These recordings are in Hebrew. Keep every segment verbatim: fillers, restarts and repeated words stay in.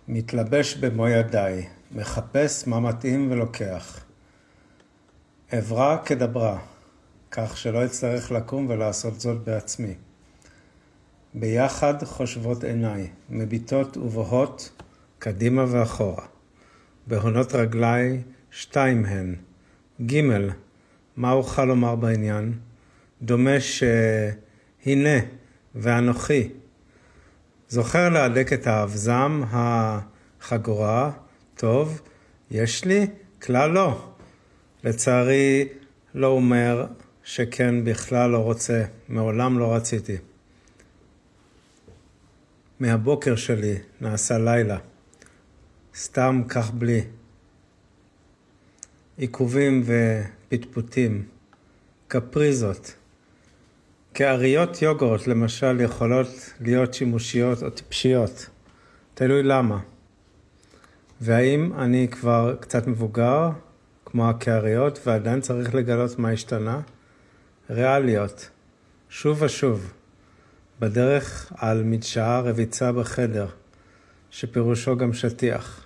מתלבש במו ידיי, מחפש מה מתאים ולוקח. עברה כדברה, כך שלא אצטרך לקום ולעשות זאת בעצמי. ביחד חושבות עיניי, מביטות ובוהות, קדימה ואחורה. בהונות רגליי, שתיים הן. ג' מה אוכל לומר בעניין? דומה שהנה ואנוכי. זוכר להדק את האבזם החגורה, טוב, יש לי? כלל לא. לצערי לא אומר שכן בכלל לא רוצה, מעולם לא רציתי. מהבוקר שלי נעשה לילה, סתם כך בלי. עיכובים ופטפוטים, קפריזות. כאריות יוגורט למשל יכולות להיות שימושיות או טיפשיות, תלוי למה. והאם אני כבר קצת מבוגר, כמו הכאריות, ועדיין צריך לגלות מה השתנה? ריאליות, שוב ושוב, בדרך על מדשאה רביצה בחדר, שפירושו גם שטיח.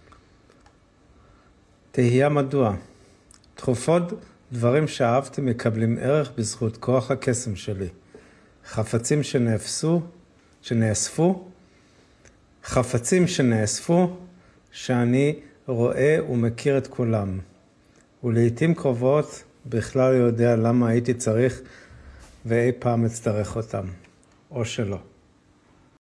תהייה מדוע. תכופות דברים שאהבתי מקבלים ערך בזכות כוח הקסם שלי. חפצים שנאפסו, שנאספו, חפצים שנאספו, שאני רואה ומכיר את כולם. ולעיתים קרובות בכלל יודע למה הייתי צריך ואי פעם אצטרך אותם, או שלא.